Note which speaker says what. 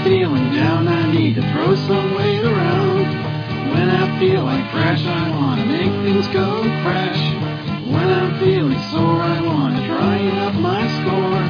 Speaker 1: feeling down, I need to throw some weight around. When I feel like crash, I wanna make things go crash. When I'm feeling sore, I wanna dry up my score.